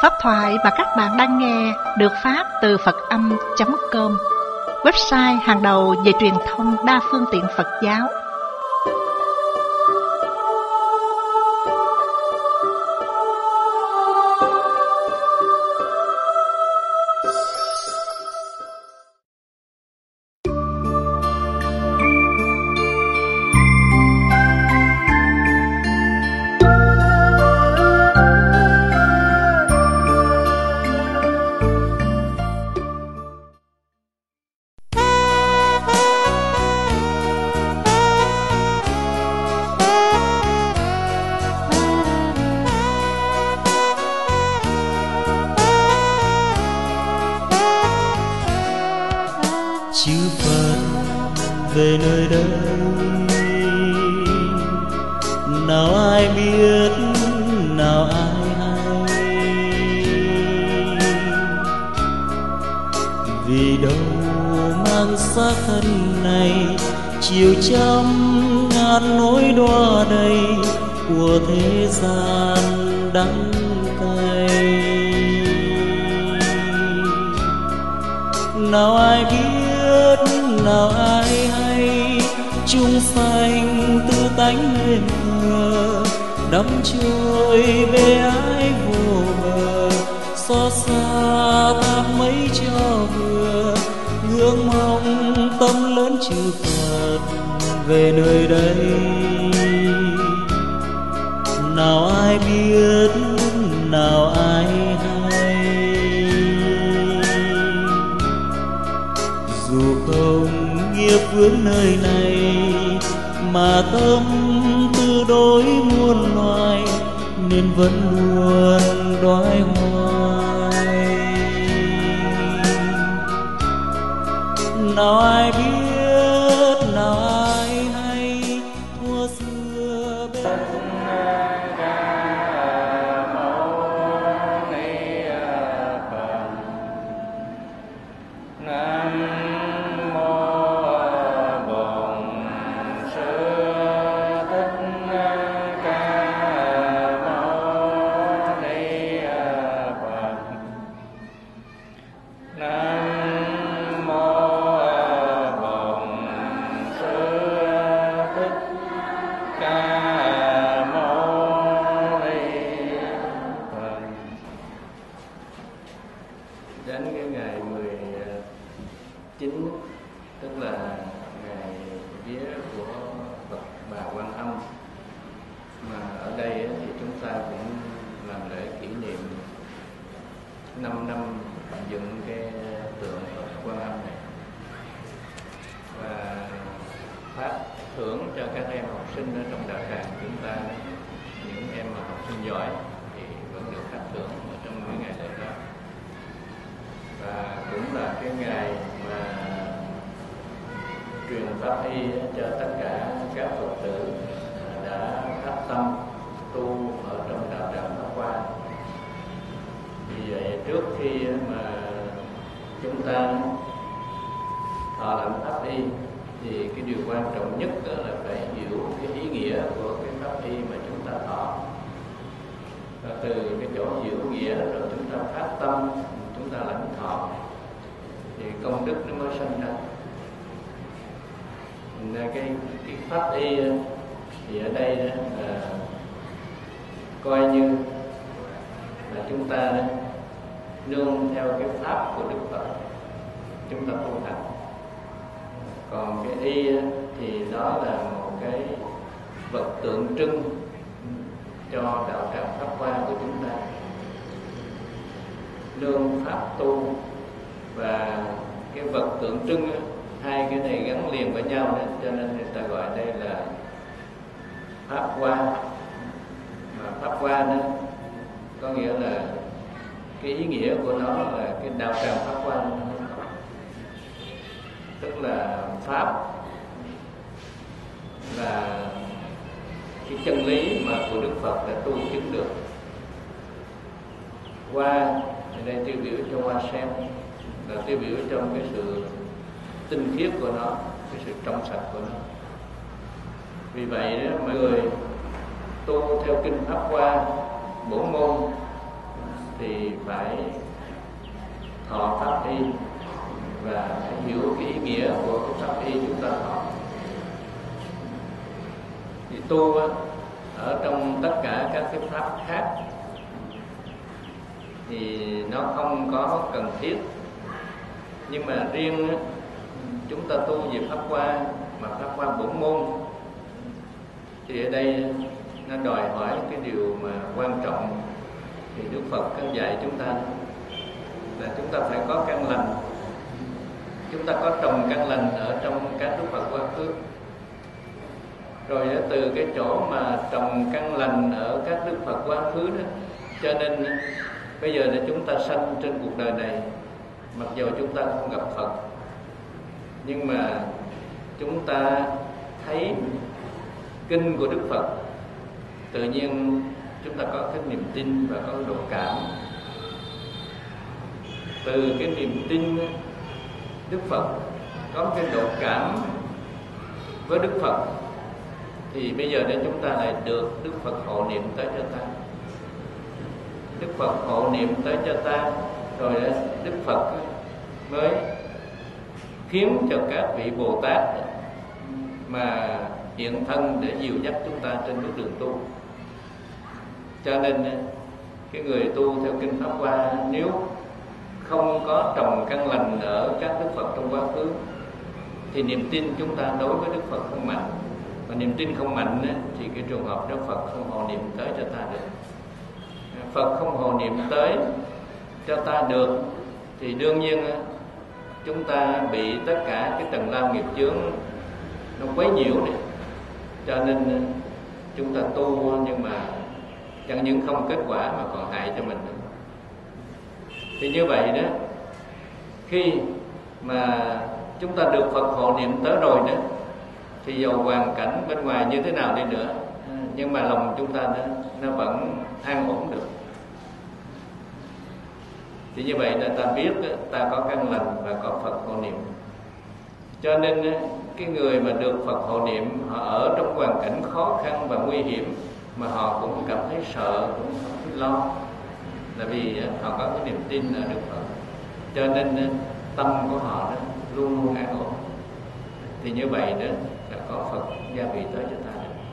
Pháp thoại mà các bạn đang nghe được phát từ Phật-âm.com, website hàng đầu về truyền thông đa phương tiện Phật giáo. Chư Phật về nơi đây, nào ai biết, nào ai hay, vì đâu mang xác thân này chiều trăm ngàn nỗi đọa đầy của thế gian đắng cay. Nào ai biết, nào ai hay, chúng sanh tư tánh lên mờ, đắm trôi bề ái vô bờ, xót xa thác mấy cho vừa, ngưỡng mong tâm lớn chư Phật về nơi đây. Nào ai biết, nào ai hay, dù không nghiệp vướng nơi này mà tâm tư đối muôn loài, nên vẫn luôn đoái hoài. Nào ai biết, nào ai hay, thuở xưa bên đến cái ngày 19, tức là ngày vía của Phật Bà Quan Âm, mà ở đây thì chúng ta cũng làm lễ kỷ niệm 5 năm dựng cái tượng Phật Quan Âm này, và phát thưởng cho các em học sinh ở trong đạo tràng chúng ta. Những em mà học sinh giỏi thì vẫn được phát thưởng ở trong những ngày lễ đó, và cũng là cái ngày mà truyền pháp y cho tất cả các Phật tử đã phát tâm tu ở trong đạo tràng Pháp Hoa. Vì vậy trước khi mà chúng ta thọ lãnh pháp y thì cái điều quan trọng nhất là phải hiểu cái ý nghĩa của cái pháp y mà chúng ta thọ, và từ cái chỗ hiểu nghĩa rồi chúng ta phát tâm, chúng ta lãnh thọ thì công đức nó mới sinh ra. Nên cái pháp y thì ở đây là coi như là chúng ta nương theo cái pháp của Đức Phật chúng ta tu hành. Còn cái y thì đó là một cái vật tượng trưng cho đạo tràng Pháp Hoa của chúng ta, nương pháp tu và cái vật tượng trưng, hai cái này gắn liền với nhau đó, cho nên người ta gọi đây là Pháp Hoa. Mà Pháp Hoa đó có nghĩa là cái ý nghĩa của nó là cái đạo tràng Pháp Hoa, tức là pháp là cái chân lý mà của Đức Phật đã tu chứng được. Hoa ở đây tiêu biểu cho hoa sen, là tiêu biểu trong cái sự tinh khiết của nó, cái sự trong sạch của nó. Vì vậy đó, mọi người tu theo kinh Pháp Hoa bổn môn thì phải thọ pháp y và phải hiểu cái ý nghĩa của cái pháp y chúng ta thọ. Thì tu ở trong tất cả các cái pháp khác thì nó không có cần thiết, nhưng mà riêng chúng ta tu về pháp hoa mà pháp hoa bổn môn thì ở đây nó đòi hỏi cái điều mà quan trọng. Thì Đức Phật có dạy chúng ta là chúng ta phải có căn lành. Chúng ta có trồng căn lành ở trong các Đức Phật quá khứ. Rồi từ cái chỗ mà trồng căn lành ở các Đức Phật quá khứ đó, cho nên bây giờ là chúng ta sanh trên cuộc đời này, mặc dù chúng ta không gặp Phật, nhưng mà chúng ta thấy kinh của Đức Phật, tự nhiên chúng ta có cái niềm tin và có độ cảm. Từ cái niềm tin Đức Phật, có cái độ cảm với Đức Phật, thì bây giờ đây chúng ta lại được Đức Phật hộ niệm tới cho ta. Đức Phật hộ niệm tới cho ta, rồi Đức Phật mới khiến cho các vị Bồ Tát mà hiện thân để dìu dắt chúng ta trên bước đường tu. Cho nên cái người tu theo kinh Pháp Hoa, nếu không có trồng căn lành ở các Đức Phật trong quá khứ thì niềm tin chúng ta đối với Đức Phật không mạnh. Và niềm tin không mạnh thì cái trường hợp Đức Phật không hộ niệm tới cho ta được. Phật không hộ niệm tới cho ta được thì đương nhiên chúng ta bị tất cả cái tầng lao nghiệp chướng nó quấy nhiễu này. Cho nên chúng ta tu nhưng mà chẳng những không kết quả mà còn hại cho mình. Thì như vậy đó, khi mà chúng ta được Phật hộ niệm tới rồi đó, thì dầu hoàn cảnh bên ngoài như thế nào đi nữa, nhưng mà lòng chúng ta nó vẫn an ổn được. Thì như vậy là ta biết ta có căn lành và có Phật hộ niệm. Cho nên cái người mà được Phật hộ niệm, họ ở trong hoàn cảnh khó khăn và nguy hiểm mà họ cũng cảm thấy sợ, cũng cảm thấy lo, là vì họ có cái niềm tin ở Đức Phật. Cho nên tâm của họ đó luôn luôn an ổn. Thì như vậy đó là có Phật gia bị tới cho ta được.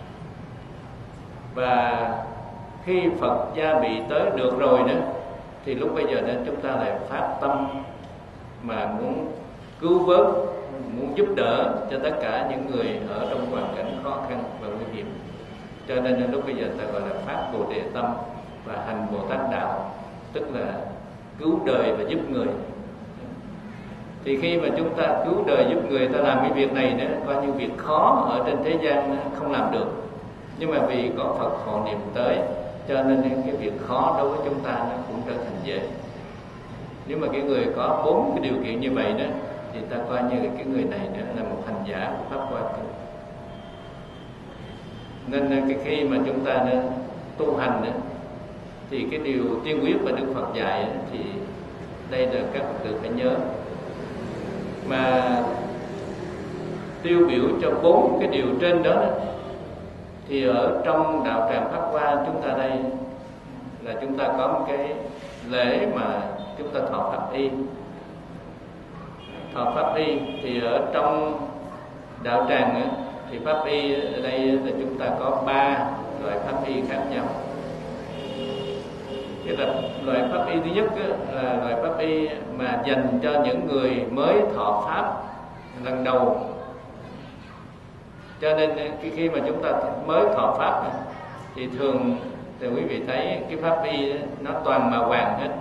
Và khi Phật gia bị tới được rồi đó, thì lúc bây giờ đó chúng ta lại phát tâm mà muốn cứu vớt, muốn giúp đỡ cho tất cả những người ở trong hoàn cảnh khó khăn và nguy hiểm. Cho nên lúc bây giờ ta gọi là phát Bồ Đề tâm và hành Bồ Tát đạo, tức là cứu đời và giúp người. Thì khi mà chúng ta cứu đời giúp người, ta làm cái việc này đó, coi như việc khó ở trên thế gian không làm được, nhưng mà vì có Phật hộ niệm tới, cho nên cái việc khó đối với chúng ta nó cũng trở thành dễ. Nếu mà cái người có 4 cái điều kiện như vậy đó, thì ta coi như cái người này đó là một hành giả của Pháp Hoa Kinh. Nên cái khi mà chúng ta tu hành đó, thì cái điều tiên quyết mà Đức Phật dạy đó, thì đây là các Phật tử phải nhớ. Mà tiêu biểu cho 4 cái điều trên đó, thì ở trong đạo tràng Pháp Hoa chúng ta đây là chúng ta có một cái lễ mà chúng ta thọ Pháp Y. Thọ Pháp Y thì ở trong đạo tràng thì Pháp Y ở đây là chúng ta có 3 loại Pháp Y khác nhau. Cái là loại Pháp Y thứ nhất là loại Pháp Y mà dành cho những người mới thọ Pháp lần đầu. Cho nên khi mà chúng ta mới thọ Pháp thì thường thì quý vị thấy cái Pháp Y nó toàn màu vàng hết.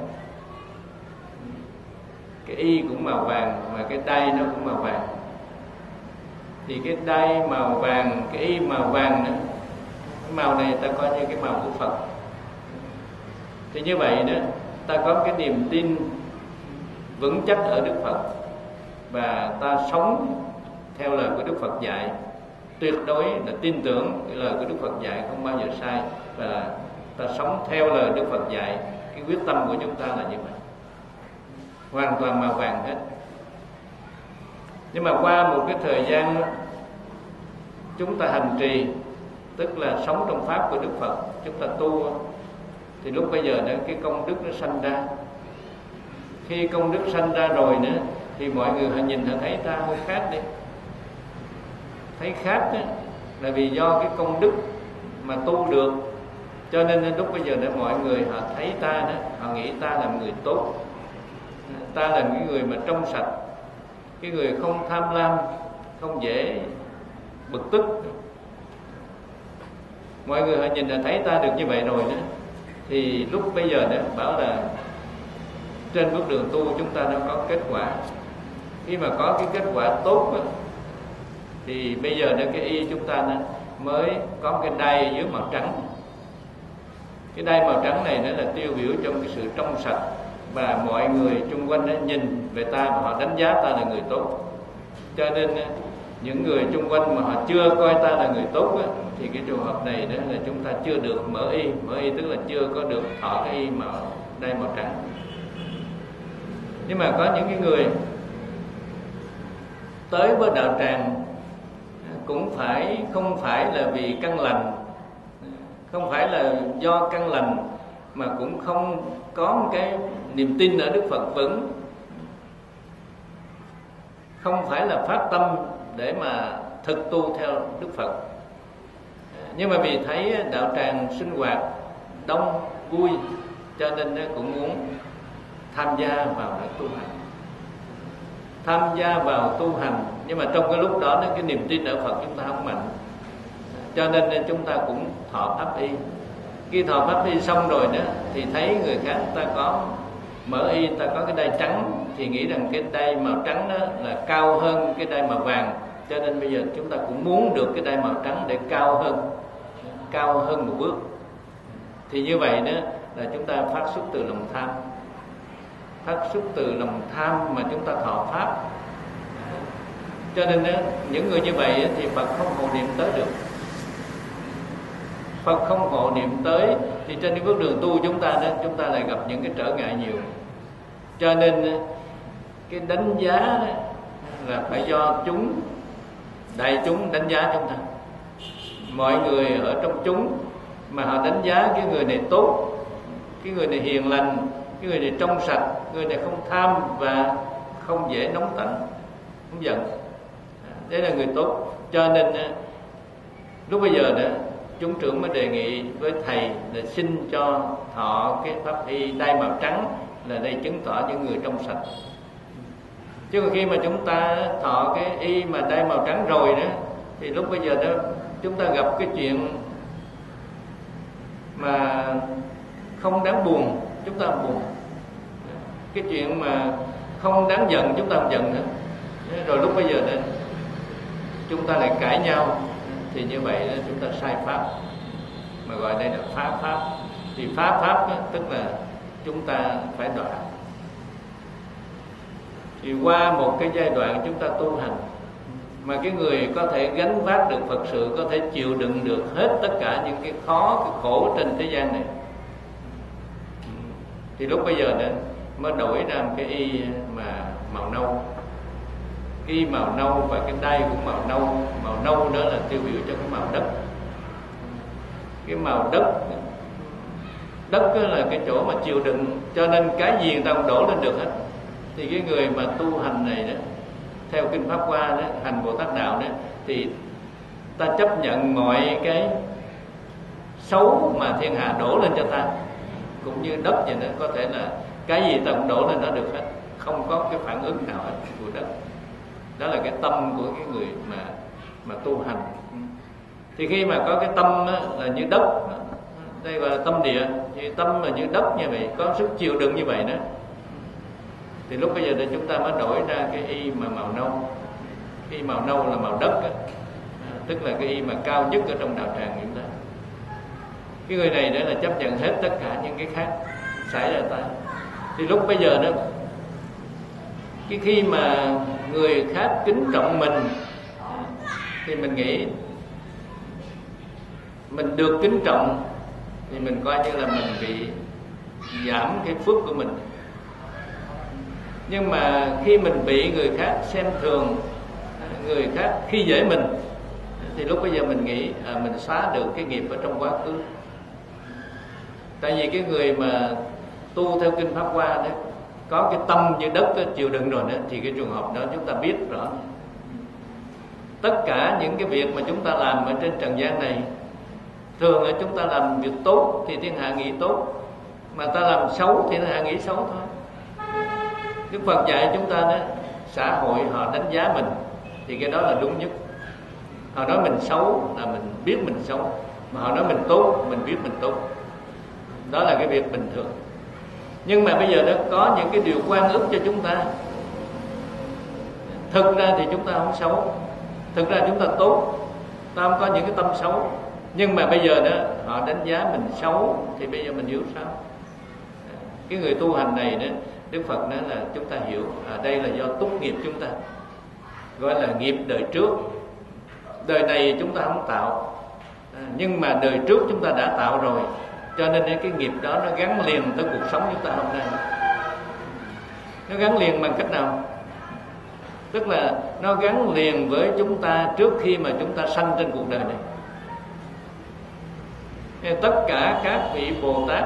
Cái y cũng màu vàng mà cái đai nó cũng màu vàng. Thì cái đai màu vàng, cái y màu vàng nữa, cái màu này ta coi như cái màu của Phật. Thì như vậy đó, ta có cái niềm tin vững chắc ở Đức Phật, và ta sống theo lời của Đức Phật dạy, tuyệt đối là tin tưởng cái lời của Đức Phật dạy không bao giờ sai, và ta sống theo lời Đức Phật dạy. Cái quyết tâm của chúng ta là như vậy, hoàn toàn màu vàng hết. Nhưng mà qua một cái thời gian chúng ta hành trì, tức là sống trong pháp của Đức Phật, chúng ta tu, thì lúc bây giờ đó cái công đức nó sanh ra. Khi công đức sanh ra rồi nữa thì mọi người họ nhìn họ thấy ta hơi khác đi. Thấy khác đó, là vì do cái công đức mà tu được, cho nên lúc bây giờ để mọi người họ thấy ta đó, họ nghĩ ta là người tốt, ta là cái người mà trong sạch, cái người không tham lam, không dễ bực tức. Mọi người họ nhìn là thấy ta được như vậy rồi đó, thì lúc bây giờ đó bảo là trên bước đường tu chúng ta đã có kết quả. Khi mà có cái kết quả tốt đó, thì bây giờ đó cái y chúng ta đó mới có cái đai dưới màu trắng. Cái đai màu trắng này nó là tiêu biểu trong cái sự trong sạch, và mọi người chung quanh đó nhìn về ta và họ đánh giá ta là người tốt. Cho nên những người chung quanh mà họ chưa coi ta là người tốt đó, thì cái trường hợp này đó là chúng ta chưa được mở y. Mở y tức là chưa có được thọ cái y màu đai màu trắng. Nhưng mà có những cái người tới với đạo tràng cũng không phải là vì căn lành, không phải là do căn lành, mà cũng không có một cái niềm tin ở Đức Phật vững, không phải là phát tâm để mà thực tu theo Đức Phật. Nhưng mà vì thấy đạo tràng sinh hoạt đông vui, cho nên cũng muốn tham gia vào để tu hành. Tham gia vào tu hành, nhưng mà trong cái lúc đó cái niềm tin ở Phật chúng ta không mạnh, cho nên chúng ta cũng thọ pháp y. Khi thọ pháp y xong rồi đó thì thấy người khác ta có mở y, ta có cái đai trắng, thì nghĩ rằng cái đai màu trắng đó là cao hơn cái đai màu vàng, cho nên bây giờ chúng ta cũng muốn được cái đai màu trắng để cao hơn một bước. Thì như vậy đó là chúng ta phát xuất từ lòng tham, phát xuất từ lòng tham mà chúng ta thọ pháp. Cho nên đó, những người như vậy thì Phật không hộ niệm tới được. Phật không hộ niệm tới thì trên cái bước đường tu chúng ta lại gặp những cái trở ngại nhiều. Cho nên cái đánh giá đó là phải do đại chúng đánh giá chúng ta. Mọi người ở trong chúng mà họ đánh giá cái người này tốt, cái người này hiền lành, cái người này trong sạch, người này không tham và không dễ nóng tánh, không giận, đấy là người tốt. Cho nên lúc bây giờ đó chúng trưởng mới đề nghị với thầy là xin cho thọ cái pháp y đai màu trắng, là đây chứng tỏ những người trong sạch. Chứ còn khi mà chúng ta thọ cái y mà đai màu trắng rồi đó, thì lúc bây giờ đó chúng ta gặp cái chuyện mà không đáng buồn, chúng ta buồn. Cái chuyện mà không đáng giận, chúng ta không giận nữa. Rồi lúc bây giờ đó chúng ta lại cãi nhau, thì như vậy đó chúng ta sai pháp, mà gọi đây là phá pháp. Thì phá pháp đó, tức là chúng ta phải đoạn. Thì qua một cái giai đoạn chúng ta tu hành, mà cái người có thể gánh vác được Phật sự, có thể chịu đựng được hết tất cả những cái khó, cái khổ trên thế gian này, thì lúc bây giờ đó mới đổi ra một cái y mà màu nâu. Cái y màu nâu và cái đai cũng màu nâu. Màu nâu đó là tiêu biểu cho cái màu đất. Cái màu đất đó là cái chỗ mà chịu đựng, cho nên cái gì người ta cũng đổ lên được hết. Thì cái người mà tu hành này đó, theo kinh Pháp Hoa đó, hành Bồ Tát đạo đó, thì ta chấp nhận mọi cái xấu mà thiên hạ đổ lên cho ta, cũng như đất vậy đó, có thể là cái gì ta cũng đổ lên nó được hết, không có cái phản ứng nào hết của đất. Đó là cái tâm của cái người mà tu hành. Thì khi mà có cái tâm là như đất, đây gọi là tâm địa, thì tâm mà như đất như vậy, có sức chịu đựng như vậy đó, thì lúc bây giờ thì chúng ta mới đổi ra cái y mà màu nâu. Cái y màu nâu là màu đất đó, tức là cái y mà cao nhất ở trong đạo tràng chúng ta. Cái người này đó là chấp nhận hết tất cả những cái khác xảy ra ta. Thì lúc bây giờ đó, cái khi mà người khác kính trọng mình, thì mình nghĩ mình được kính trọng, thì mình coi như là mình bị giảm cái phước của mình. Nhưng mà khi mình bị người khác xem thường, người khác khi dễ mình, thì lúc bây giờ mình nghĩ mình xóa được cái nghiệp ở trong quá khứ. Tại vì cái người mà tu theo kinh Pháp Hoa đó, có cái tâm như đất đó, chịu đựng rồi đó, thì cái trường hợp đó chúng ta biết rõ. Tất cả những cái việc mà chúng ta làm ở trên trần gian này, thường là chúng ta làm việc tốt thì thiên hạ nghĩ tốt, mà ta làm xấu thì thiên hạ nghĩ xấu thôi. Đức Phật dạy chúng ta đó, xã hội họ đánh giá mình thì cái đó là đúng nhất. Họ nói mình xấu là mình biết mình xấu, mà họ nói mình tốt mình biết mình tốt. Đó là cái việc bình thường. Nhưng mà bây giờ đó có những cái điều quan ức cho chúng ta. Thực ra thì chúng ta không xấu, thực ra chúng ta tốt, ta không có những cái tâm xấu. Nhưng mà bây giờ đó họ đánh giá mình xấu thì bây giờ mình hiểu sao? Cái người tu hành này đó, Đức Phật nói là chúng ta hiểu đây là do túc nghiệp chúng ta, gọi là nghiệp đời trước. Đời này chúng ta không tạo, nhưng mà đời trước chúng ta đã tạo rồi, cho nên cái nghiệp đó nó gắn liền tới cuộc sống chúng ta hôm nay. Nó gắn liền bằng cách nào? Tức là nó gắn liền với chúng ta trước khi mà chúng ta sanh trên cuộc đời này. Tất cả các vị Bồ Tát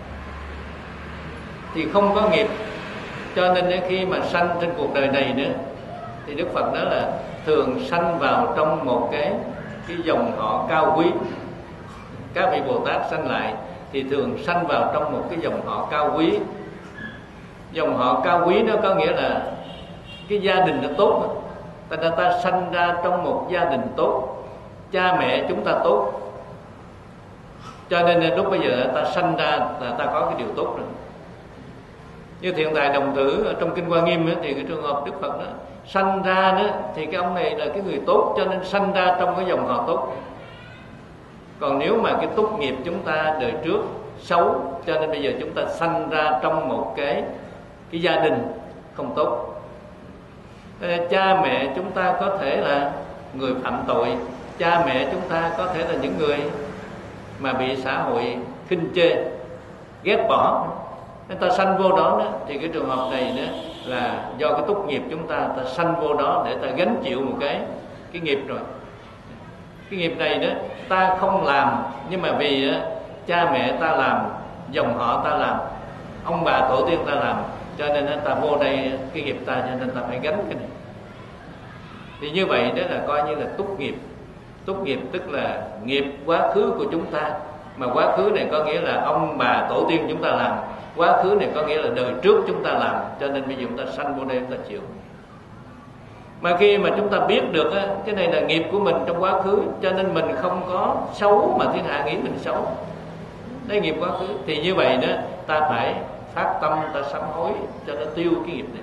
thì không có nghiệp, cho nên khi mà sanh trên cuộc đời này nữa thì Đức Phật nói là thường sanh vào trong một cái dòng họ cao quý. Các vị Bồ Tát sanh lại thì thường sanh vào trong một cái dòng họ cao quý. Dòng họ cao quý nó có nghĩa là cái gia đình nó tốt. Ta sanh ra trong một gia đình tốt, cha mẹ chúng ta tốt, cho nên lúc bây giờ ta sanh ra là ta có cái điều tốt rồi. Như Thiện Tài Đồng Tử ở trong Kinh Hoa Nghiêm ấy, thì cái trường hợp Đức Phật đó sanh ra đó thì cái ông này là cái người tốt, cho nên sanh ra trong cái dòng họ tốt. Còn nếu mà cái túc nghiệp chúng ta đời trước xấu, cho nên bây giờ chúng ta sanh ra trong một cái gia đình không tốt. Cha mẹ chúng ta có thể là người phạm tội, cha mẹ chúng ta có thể là những người mà bị xã hội khinh chê, ghét bỏ, nên ta sanh vô đó, thì cái trường hợp này nữa là do cái túc nghiệp chúng ta sanh vô đó để ta gánh chịu một cái nghiệp rồi. Cái nghiệp này đó ta không làm, nhưng mà vì cha mẹ ta làm, dòng họ ta làm, ông bà tổ tiên ta làm, cho nên ta vô đây cái nghiệp ta, cho nên ta phải gánh cái này. Thì như vậy đó là coi như là túc nghiệp. Túc nghiệp tức là nghiệp quá khứ của chúng ta, mà quá khứ này có nghĩa là ông bà tổ tiên chúng ta làm, quá khứ này có nghĩa là đời trước chúng ta làm, cho nên bây giờ chúng ta sanh vô đây chúng ta chịu. Mà khi mà chúng ta biết được cái này là nghiệp của mình trong quá khứ, cho nên mình không có xấu mà thiên hạ nghĩ mình xấu, đây nghiệp quá khứ, thì như vậy đó ta phải phát tâm, ta sám hối cho nó tiêu cái nghiệp này.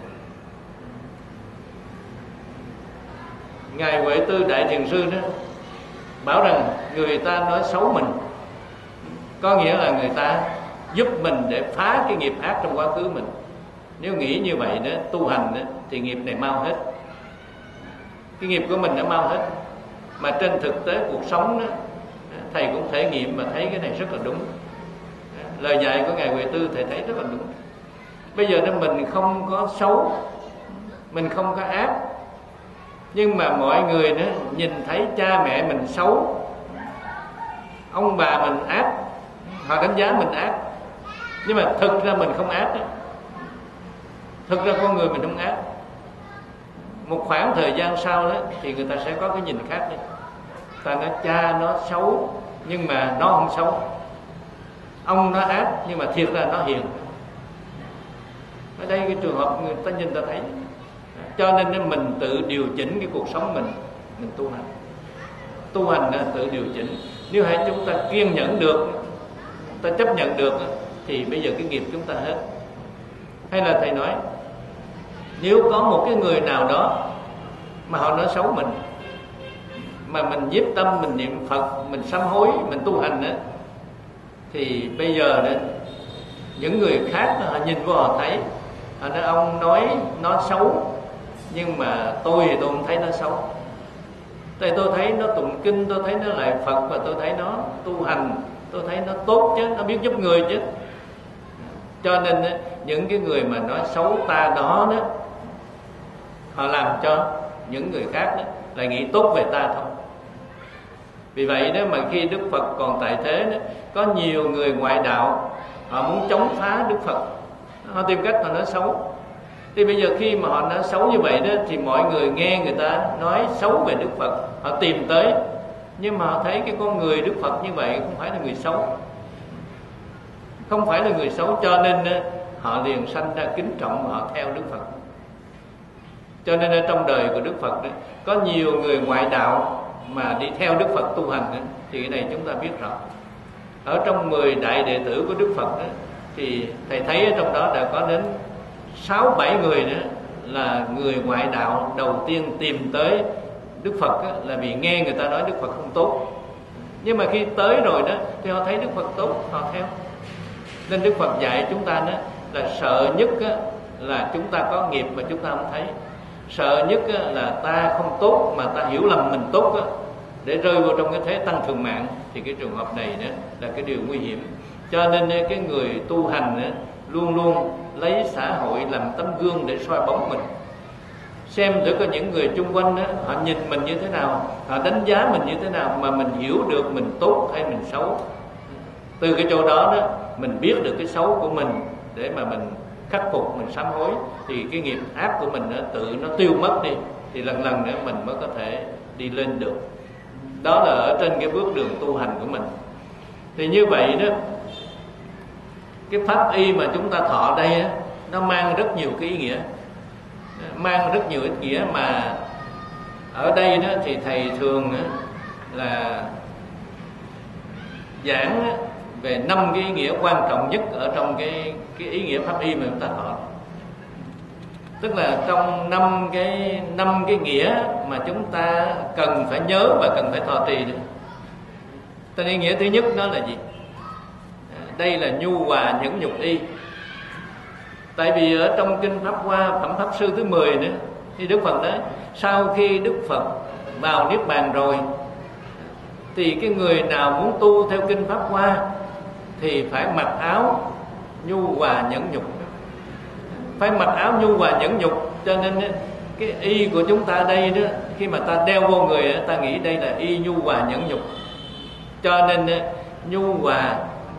Ngài Huệ Tư Đại Thiền Sư đó bảo rằng người ta nói xấu mình có nghĩa là người ta giúp mình để phá cái nghiệp ác trong quá khứ mình. Nếu nghĩ như vậy đó, tu hành đó, thì nghiệp này mau hết, cái nghiệp của mình đã mau hết. Mà trên thực tế cuộc sống đó, thầy cũng thể nghiệm và thấy cái này rất là đúng. Lời dạy của Ngài Huệ Tư thầy thấy rất là đúng. Bây giờ đó mình không có xấu, mình không có ác, nhưng mà mọi người đó nhìn thấy cha mẹ mình xấu, ông bà mình ác, họ đánh giá mình ác. Nhưng mà thực ra mình không ác đó. Thực ra con người mình không ác. Một khoảng thời gian sau đó thì người ta sẽ có cái nhìn khác đi. Ta nói cha nó xấu nhưng mà nó không xấu, ông nó ác nhưng mà thiệt ra nó hiền. Ở đây cái trường hợp người ta nhìn ta thấy. Cho nên mình tự điều chỉnh cái cuộc sống mình tu hành. Tu hành là tự điều chỉnh. Nếu hai chúng ta kiên nhẫn được, ta chấp nhận được, thì bây giờ cái nghiệp chúng ta hết. Hay là thầy nói, nếu có một cái người nào đó mà họ nói xấu mình, mà mình nhiếp tâm, mình niệm Phật, mình sám hối, mình tu hành đó, thì bây giờ đó những người khác đó, họ nhìn vô họ thấy, họ nói ông nói nó xấu, nhưng mà tôi thì tôi không thấy nó xấu. Tại tôi thấy nó tụng kinh, tôi thấy nó lại Phật, và tôi thấy nó tu hành, tôi thấy nó tốt chứ, nó biết giúp người chứ. Cho nên những cái người mà nói xấu ta đó, họ làm cho những người khác đó lại nghĩ tốt về ta thôi. Vì vậy đó mà khi Đức Phật còn tại thế đó, có nhiều người ngoại đạo họ muốn chống phá Đức Phật, họ tìm cách họ nói xấu. Thì bây giờ khi mà họ nói xấu như vậy đó, thì mọi người nghe người ta nói xấu về Đức Phật, họ tìm tới. Nhưng mà họ thấy cái con người Đức Phật như vậy không phải là người xấu, không phải là người xấu, cho nên họ liền sanh ra kính trọng, họ theo Đức Phật. Cho nên ở trong đời của Đức Phật đó, có nhiều người ngoại đạo mà đi theo Đức Phật tu hành đó, thì cái này chúng ta biết rõ. Ở trong 10 đại đệ tử của Đức Phật đó, thì thầy thấy ở trong đó đã có đến 6-7 người nữa là người ngoại đạo đầu tiên tìm tới Đức Phật đó, là vì nghe người ta nói Đức Phật không tốt. Nhưng mà khi tới rồi đó thì họ thấy Đức Phật tốt, họ theo. Nên Đức Phật dạy chúng ta đó là sợ nhất đó, là chúng ta có nghiệp mà chúng ta không thấy. Sợ nhất đó, là ta không tốt mà ta hiểu lầm mình tốt đó, để rơi vào trong cái thế tăng thường mạng. Thì cái trường hợp này đó là cái điều nguy hiểm. Cho nên cái người tu hành đó, luôn luôn lấy xã hội làm tấm gương để soi bóng mình, xem thử có những người chung quanh đó, họ nhìn mình như thế nào, họ đánh giá mình như thế nào, mà mình hiểu được mình tốt hay mình xấu. Từ cái chỗ đó đó mình biết được cái xấu của mình để mà mình khắc phục, mình sám hối, thì cái nghiệp ác của mình nó tự nó tiêu mất đi, thì lần lần nữa mình mới có thể đi lên được. Đó là ở trên cái bước đường tu hành của mình. Thì như vậy đó, cái pháp y mà chúng ta thọ đây á, nó mang rất nhiều cái ý nghĩa, mang rất nhiều ý nghĩa. Mà ở đây đó thì thầy thường là giảng về 5 cái ý nghĩa quan trọng nhất ở trong cái ý nghĩa pháp y mà chúng ta thọ. Tức là trong 5 cái nghĩa mà chúng ta cần phải nhớ và cần phải thọ trì được. Tên ý nghĩa thứ nhất đó là gì? Đây là nhu hòa nhẫn nhục y. Tại vì ở trong kinh Pháp Hoa Phẩm Pháp Sư thứ 10 nữa, thì Đức Phật nói sau khi Đức Phật vào Niết Bàn rồi, thì cái người nào muốn tu theo kinh Pháp Hoa thì phải mặc áo nhu hòa nhẫn nhục, phải mặc áo nhu hòa nhẫn nhục. Cho nên cái y của chúng ta đây đó, khi mà ta đeo vô người, ta nghĩ đây là y nhu hòa nhẫn nhục. Cho nên nhu hòa,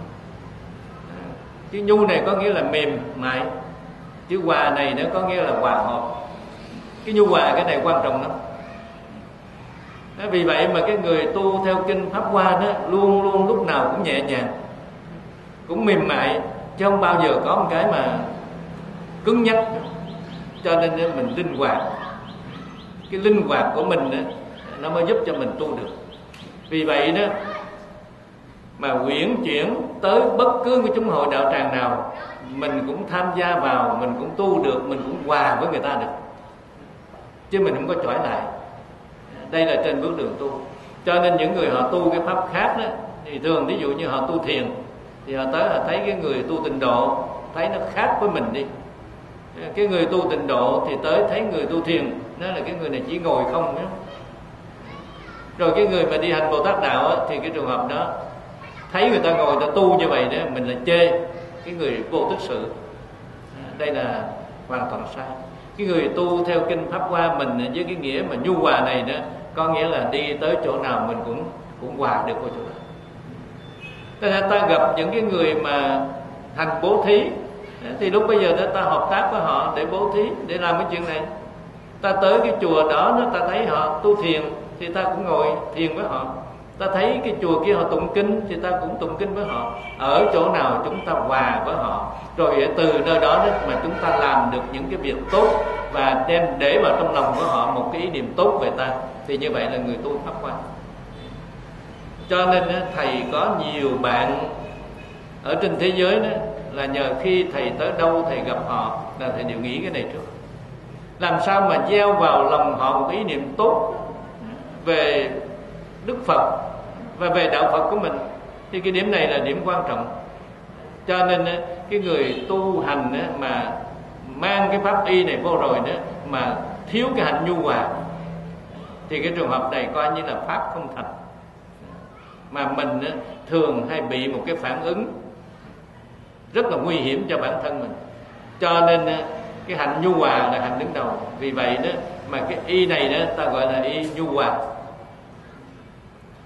cái nhu này có nghĩa là mềm mại, chữ hòa này nó có nghĩa là hòa hợp. Cái nhu hòa cái này quan trọng lắm. Vì vậy mà cái người tu theo kinh Pháp Hoa đó luôn luôn lúc nào cũng nhẹ nhàng, cũng mềm mại, chứ không bao giờ có một cái mà cứng nhắc. Cho nên mình linh hoạt, cái linh hoạt của mình đó, nó mới giúp cho mình tu được. Vì vậy đó mà uyển chuyển tới bất cứ cái chúng hội đạo tràng nào, mình cũng tham gia vào, mình cũng tu được, mình cũng hòa với người ta được, chứ mình không có chỏi lại. Đây là trên bước đường tu. Cho nên những người họ tu cái pháp khác đó, thì thường ví dụ như họ tu thiền, thì họ tới họ thấy cái người tu tịnh độ, thấy nó khác với mình đi. Cái người tu tịnh độ thì tới thấy người tu thiền, nó là cái người này chỉ ngồi không đó. Rồi cái người mà đi hành Bồ Tát đạo đó, thì cái trường hợp đó thấy người ta ngồi, người ta tu như vậy đó, mình là chê cái người vô tức sự. Đây là hoàn toàn sai. Cái người tu theo kinh Pháp Hoa mình với cái nghĩa mà nhu hòa này đó, có nghĩa là đi tới chỗ nào mình cũng hòa được vào chỗ đó. Ta gặp những cái người mà hành bố thí, thì lúc bây giờ ta hợp tác với họ để bố thí, để làm cái chuyện này. Ta tới cái chùa đó, ta thấy họ tu thiền thì ta cũng ngồi thiền với họ. Ta thấy cái chùa kia họ tụng kinh thì ta cũng tụng kinh với họ. Ở chỗ nào chúng ta hòa với họ, rồi từ nơi đó mà chúng ta làm được những cái việc tốt và đem để vào trong lòng của họ một cái ý niệm tốt về ta, thì như vậy là người tu Pháp Hoa. Cho nên thầy có nhiều bạn ở trên thế giới đó, là nhờ khi thầy tới đâu thầy gặp họ là thầy đều nghĩ cái này trước. Làm sao mà gieo vào lòng họ một ý niệm tốt về Đức Phật và về đạo Phật của mình, thì cái điểm này là điểm quan trọng. Cho nên cái người tu hành mà mang cái pháp y này vô rồi đó, mà thiếu cái hạnh nhu hòa, thì cái trường hợp này coi như là pháp không thành. Mà mình thường hay bị một cái phản ứng rất là nguy hiểm cho bản thân mình. Cho nên cái hạnh nhu hòa là hạnh đứng đầu. Vì vậy đó mà cái y này đó ta gọi là y nhu hòa.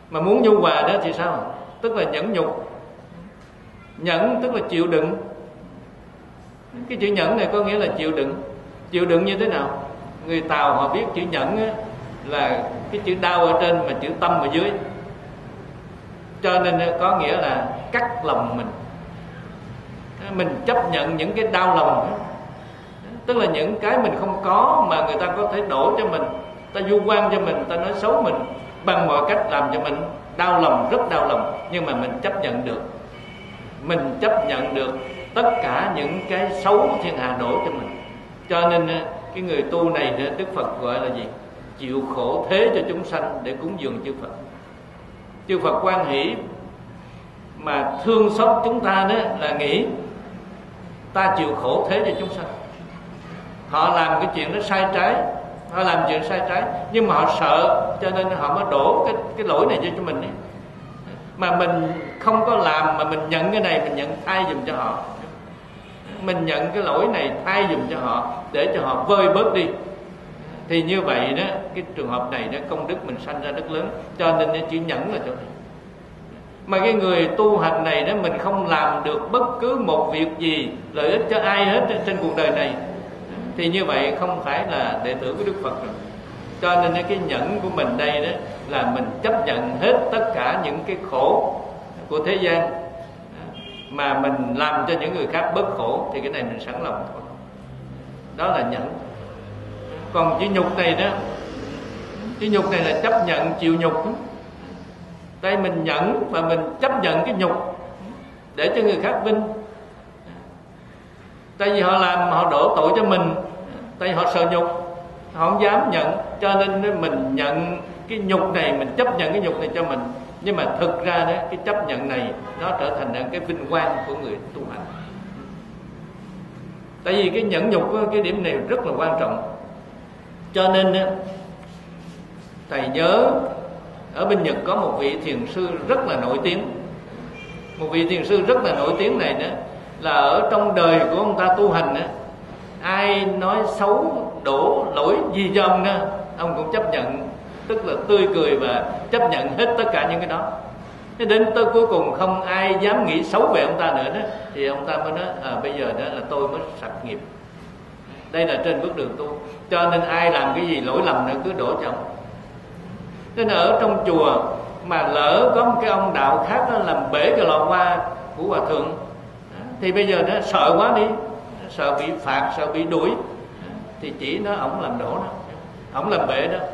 Mà muốn nhu hòa đó thì sao? Tức là nhẫn nhục. Nhẫn tức là chịu đựng. Cái chữ nhẫn này có nghĩa là chịu đựng. Chịu đựng như thế nào? Người Tàu họ biết chữ nhẫn á, là cái chữ đau ở trên mà chữ tâm ở dưới, cho nên có nghĩa là cắt lòng mình. Mình chấp nhận những cái đau lòng đó. Tức là những cái mình không có mà người ta có thể đổ cho mình, ta vu oan cho mình, ta nói xấu mình bằng mọi cách làm cho mình đau lòng, rất đau lòng. Nhưng mà mình chấp nhận được. Mình chấp nhận được tất cả những cái xấu thiên hạ đổ cho mình. Cho nên cái người tu này Đức Phật gọi là gì? Chịu khổ thế cho chúng sanh để cúng dường chư Phật. Chư Phật hoan hỷ mà thương xót chúng ta đó là nghĩ ta chịu khổ thế cho chúng sanh. Họ làm cái chuyện đó sai trái, họ làm chuyện sai trái, nhưng mà họ sợ cho nên họ mới đổ cái lỗi này cho mình ấy. Mà mình không có làm mà mình nhận cái này, mình nhận thay giùm cho họ. Mình nhận cái lỗi này thay giùm cho họ để cho họ vơi bớt đi. Thì như vậy đó, cái trường hợp này đó, công đức mình sanh ra rất lớn. Cho nên chữ nhẫn là chỗ này. Mà cái người tu hành này đó, mình không làm được bất cứ một việc gì lợi ích cho ai hết trên cuộc đời này, thì như vậy không phải là đệ tử của Đức Phật rồi. Cho nên cái nhẫn của mình đây đó là mình chấp nhận hết tất cả những cái khổ của thế gian mà mình làm cho những người khác bớt khổ, thì cái này mình sẵn lòng thôi. Đó là nhẫn. Còn chữ nhục này đó, chữ nhục này là chấp nhận chịu nhục. Đây mình nhẫn và mình chấp nhận cái nhục để cho người khác vinh. Tại vì họ làm, họ đổ tội cho mình, tại vì họ sợ nhục, họ không dám nhận. Cho nên mình nhận cái nhục này, mình chấp nhận cái nhục này cho mình. Nhưng mà thực ra đó, cái chấp nhận này nó trở thành cái vinh quang của người tu hành. Tại vì cái nhẫn nhục, cái điểm này rất là quan trọng. Cho nên thầy nhớ ở bên Nhật có một vị thiền sư rất là nổi tiếng. Một vị thiền sư rất là nổi tiếng này đó, là ở trong đời của ông ta tu hành đó, ai nói xấu đổ lỗi gì cho ông đó, ông cũng chấp nhận, tức là tươi cười và chấp nhận hết tất cả những cái đó. Thế đến tới cuối cùng không ai dám nghĩ xấu về ông ta nữa đó, thì ông ta mới nói bây giờ đó là tôi mới sạch nghiệp. Đây là trên bước đường tu. Cho nên ai làm cái gì lỗi lầm nữa cứ đổ cho ông. Nên ở trong chùa mà lỡ có một cái ông đạo khác đó làm bể cái lò hoa của hòa thượng, thì bây giờ nó sợ quá đi, sợ bị phạt, sợ bị đuổi, thì chỉ nói ổng làm đổ đó, ổng làm bể đó.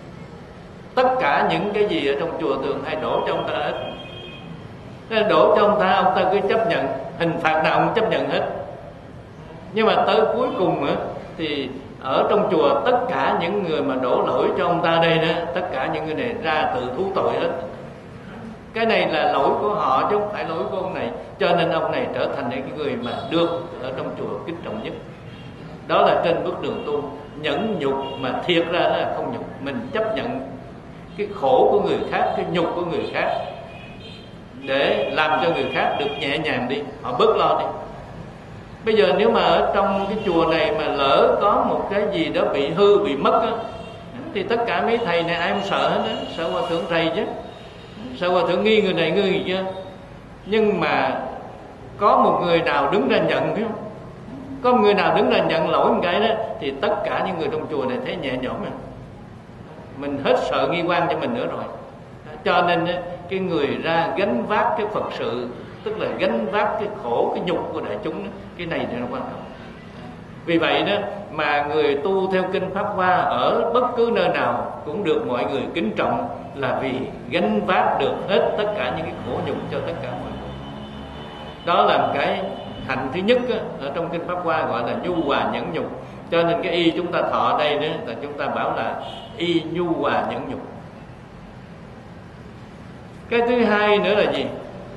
Tất cả những cái gì ở trong chùa thường hay đổ cho ông ta hết. Nên đổ cho ông ta cứ chấp nhận, hình phạt nào ông chấp nhận hết. Nhưng mà tới cuối cùng thì ở trong chùa tất cả những người mà đổ lỗi cho ông ta đây đó, tất cả những người này ra tự thú tội hết. Cái này là lỗi của họ chứ không phải lỗi của ông này. Cho nên ông này trở thành những người mà được ở trong chùa kính trọng nhất. Đó là trên bước đường tu. Nhẫn nhục mà thiệt ra là không nhục. Mình chấp nhận cái khổ của người khác, cái nhục của người khác, để làm cho người khác được nhẹ nhàng đi, họ bớt lo đi. Bây giờ nếu mà ở trong cái chùa này mà lỡ có một cái gì đó bị hư, bị mất á, thì tất cả mấy thầy này ai không sợ hết á. Sợ hòa thượng thầy chứ, sợ hòa thượng nghi người này nghi người kia. Nhưng mà có một người nào đứng ra nhận, biết không? Có một người nào đứng ra nhận lỗi một cái đó, thì tất cả những người trong chùa này thấy nhẹ nhõm. Mình hết sợ nghi quan cho mình nữa rồi. Cho nên cái người ra gánh vác cái Phật sự, tức là gánh vác cái khổ, cái nhục của đại chúng đó, cái này thì nó quan trọng. Vì vậy đó mà người tu theo kinh Pháp Hoa ở bất cứ nơi nào cũng được mọi người kính trọng, là vì gánh vác được hết tất cả những cái khổ nhục cho tất cả mọi người. Đó là một cái hạnh thứ nhất đó, ở trong kinh Pháp Hoa gọi là nhu hòa nhẫn nhục. Cho nên cái y chúng ta thọ đây đó là chúng ta bảo là y nhu hòa nhẫn nhục. Cái thứ hai nữa là gì?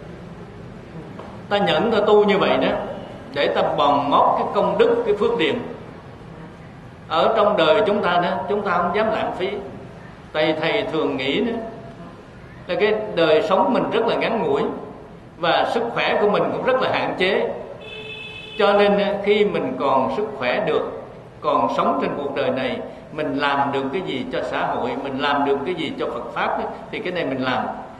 Ta nhẫn ta tu như vậy đó, để ta bòn mót cái công đức, cái phước điền ở trong đời chúng ta đó. Chúng ta không dám lãng phí. Tại thầy thường nghĩ đó là cái đời sống mình rất là ngắn ngủi, và sức khỏe của mình cũng rất là hạn chế. Cho nên khi mình còn sức khỏe được, còn sống trên cuộc đời này, mình làm được cái gì cho xã hội, mình làm được cái gì cho Phật Pháp đó, thì cái này mình làm.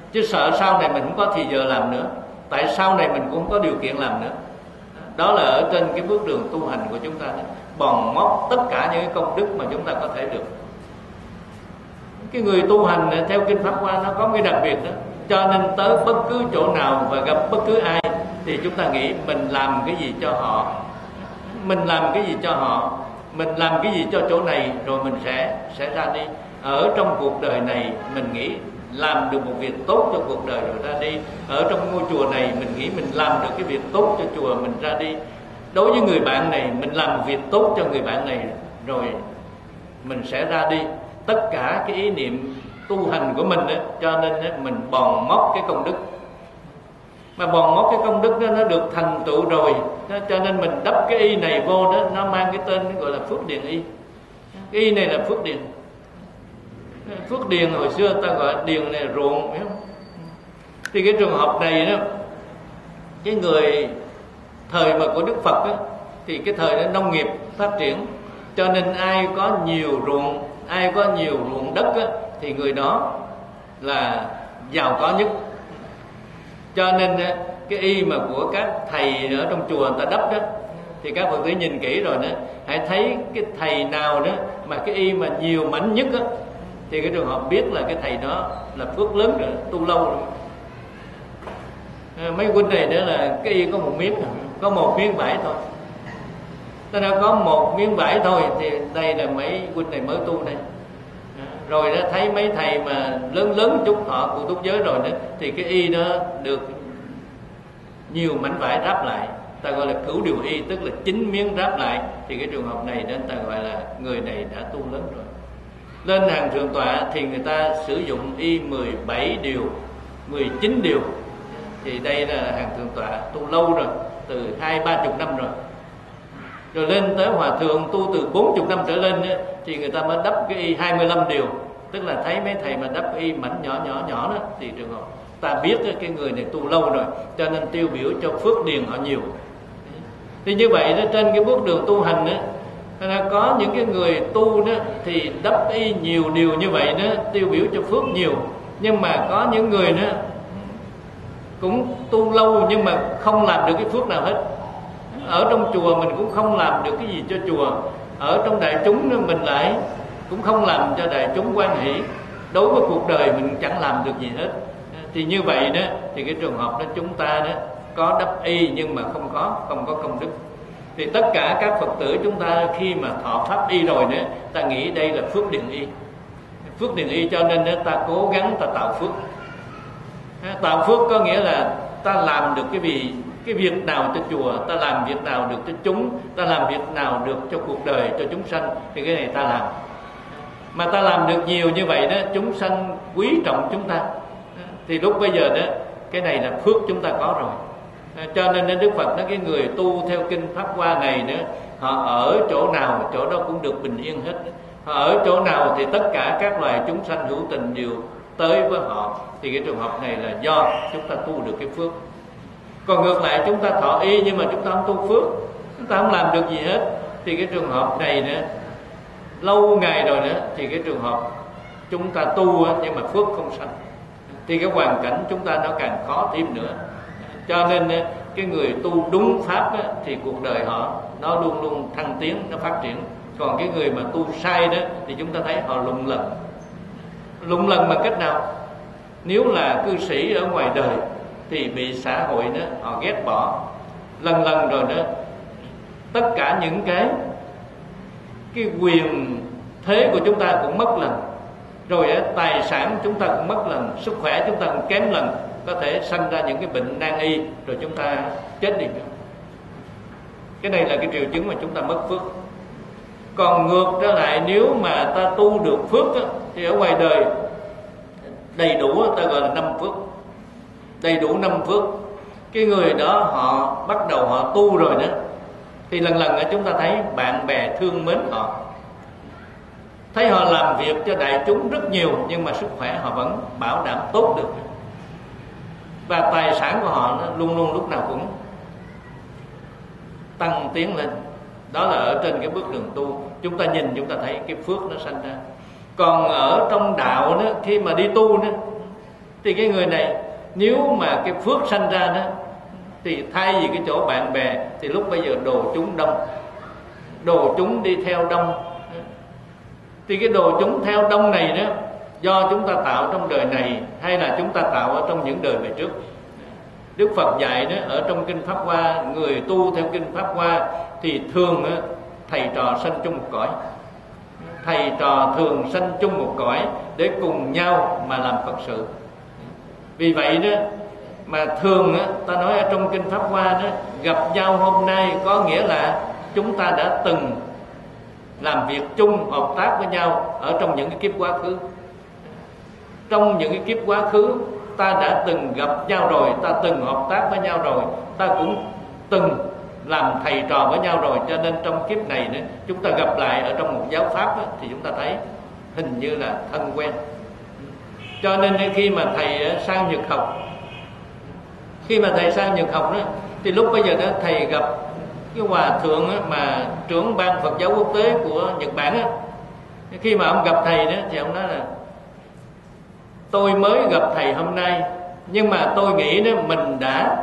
chứ sợ sau này mình không có thì giờ làm nữa, tại sau này mình cũng không có điều kiện làm nữa. Đó là ở trên cái bước đường tu hành của chúng ta đó, bòn móc tất cả những cái công đức mà chúng ta có thể được. Cái người tu hành theo kinh Pháp Hoa nó có cái đặc biệt đó, cho nên tới bất cứ chỗ nào và gặp bất cứ ai thì chúng ta nghĩ mình làm cái gì cho họ, mình làm cái gì cho họ, mình làm cái gì cho chỗ này, rồi mình sẽ ra đi. Ở trong cuộc đời này mình nghĩ làm được một việc tốt cho cuộc đời rồi ra đi. Ở trong ngôi chùa này mình nghĩ mình làm được cái việc tốt cho chùa, mình ra đi. Đối với người bạn này mình làm một việc tốt cho người bạn này rồi mình sẽ ra đi. Tất cả cái ý niệm tu hành của mình đó, cho nên đó, mình bòn móc cái công đức. Mà bòn móc cái công đức đó, nó được thành tựu rồi đó, cho nên mình đắp cái y này vô đó, nó mang cái tên gọi là Phước Điền Y. Cái y này là Phước Điền. Phước Điền hồi xưa ta gọi điền này ruộng, phải không? Thì cái trường hợp này đó, cái người thời mà của Đức Phật đó, thì cái thời đó nông nghiệp phát triển, cho nên ai có nhiều ruộng, ai có nhiều ruộng đất đó, thì người đó là giàu có nhất. Cho nên cái y mà của các thầy ở trong chùa người ta đắp đó, thì các Phật tử nhìn kỹ rồi đó, hãy thấy cái thầy nào đó mà cái y mà nhiều mảnh nhất đó, thì cái trường hợp biết là cái thầy đó là phước lớn rồi, tu lâu rồi. Mấy huynh này nữa là cái y có một miếng, có một miếng vải thôi. Ta đã có một miếng vải thôi, thì đây là mấy huynh này mới tu đây. Rồi đó thấy mấy thầy mà lớn lớn chút họ cụ túc giới rồi đó, thì cái y đó được nhiều mảnh vải ráp lại, ta gọi là cửu điều y, tức là 9 miếng ráp lại. Thì cái trường hợp này đó ta gọi là người này đã tu lớn rồi. Lên hàng thượng tọa thì người ta sử dụng y 17 điều, 19 điều. Thì đây là hàng thượng tọa tu lâu rồi, từ 20-30 năm rồi. Rồi lên tới hòa thượng tu từ 40 năm trở lên ấy, thì người ta mới đắp cái y 25 điều. Tức là thấy mấy thầy mà đắp cái y mảnh nhỏ đó, thì trường hợp ta biết cái người này tu lâu rồi, cho nên tiêu biểu cho phước điền họ nhiều. Thì như vậy đó, trên cái bước đường tu hành đó, có những cái người tu đó thì đắp y nhiều điều như vậy đó, tiêu biểu cho phước nhiều. Nhưng mà có những người đó cũng tu lâu nhưng mà không làm được cái phước nào hết. Ở trong chùa mình cũng không làm được cái gì cho chùa, ở trong đại chúng đó mình lại cũng không làm cho đại chúng hoan hỷ. Đối với cuộc đời mình chẳng làm được gì hết. Thì như vậy đó, thì cái trường hợp đó chúng ta đó có đắp y nhưng mà không có công đức. Thì tất cả các Phật tử chúng ta khi mà thọ pháp y rồi nữa, ta nghĩ đây là phước điền y. Phước điền y cho nên đó, ta cố gắng ta tạo phước. Tạo phước có nghĩa là ta làm được cái việc nào cho chùa, ta làm việc nào được cho chúng, ta làm việc nào được cho cuộc đời, cho chúng sanh, thì cái này ta làm. Mà ta làm được nhiều như vậy đó, chúng sanh quý trọng chúng ta, thì lúc bây giờ đó, cái này là phước chúng ta có rồi. Cho nên Đức Phật nói cái người tu theo kinh Pháp Hoa này nữa, họ ở chỗ nào chỗ đó cũng được bình yên hết. Họ ở chỗ nào thì tất cả các loài chúng sanh hữu tình đều tới với họ. Thì cái trường hợp này là do chúng ta tu được cái phước. Còn ngược lại chúng ta thọ y nhưng mà chúng ta không tu phước, chúng ta không làm được gì hết, thì cái trường hợp này nữa, lâu ngày rồi nữa, thì cái trường hợp chúng ta tu nhưng mà phước không sanh, thì cái hoàn cảnh chúng ta nó càng khó thêm nữa. Cho nên cái người tu đúng pháp á, thì cuộc đời họ nó luôn luôn thăng tiến, nó phát triển. Còn cái người mà tu sai đó thì chúng ta thấy họ lụng lần bằng cách nào? Nếu là cư sĩ ở ngoài đời thì bị xã hội đó họ ghét bỏ lần rồi đó, tất cả những cái quyền thế của chúng ta cũng mất lần, rồi tài sản chúng ta cũng mất lần, sức khỏe chúng ta cũng kém lần, có thể sanh ra những cái bệnh nan y, rồi chúng ta chết đi. Cái này là cái triệu chứng mà chúng ta mất phước. Còn ngược trở lại, nếu mà ta tu được phước á, thì ở ngoài đời đầy đủ, ta gọi là 5 phước, đầy đủ 5 phước. Cái người đó họ bắt đầu họ tu rồi đó, thì lần chúng ta thấy bạn bè thương mến họ, thấy họ làm việc cho đại chúng rất nhiều, nhưng mà sức khỏe họ vẫn bảo đảm tốt được, và tài sản của họ nó luôn luôn lúc nào cũng tăng tiến lên. Đó là ở trên cái bước đường tu, chúng ta nhìn chúng ta thấy cái phước nó sanh ra. Còn ở trong đạo đó, khi mà đi tu đó, Thì cái người này nếu mà cái phước sanh ra đó, thì thay vì cái chỗ bạn bè thì lúc bây giờ đồ chúng đông, đồ chúng đi theo đông. Thì cái đồ chúng theo đông này đó, do chúng ta tạo trong đời này hay là chúng ta tạo ở trong những đời về trước. Đức Phật dạy đó ở trong Kinh Pháp Hoa, người tu theo Kinh Pháp Hoa thì thường đó, thầy trò sanh chung một cõi. Thầy trò thường sanh chung một cõi để cùng nhau mà làm Phật sự. Vì vậy đó mà thường đó, ta nói ở trong Kinh Pháp Hoa đó, gặp nhau hôm nay có nghĩa là chúng ta đã từng làm việc chung, hợp tác với nhau ở trong những cái kiếp quá khứ. Trong những cái kiếp quá khứ ta đã từng gặp nhau rồi, ta từng hợp tác với nhau rồi, ta cũng từng làm thầy trò với nhau rồi. Cho nên trong kiếp này nữa, chúng ta gặp lại ở trong một giáo pháp đó, thì chúng ta thấy hình như là thân quen. Cho nên khi mà thầy sang Nhật học, khi mà thầy sang Nhật học đó, thì lúc bây giờ đó thầy gặp cái hòa thượng mà trưởng ban Phật giáo quốc tế của Nhật Bản á. Khi mà ông gặp thầy đó thì ông nói là tôi mới gặp thầy hôm nay, nhưng mà tôi nghĩ đó mình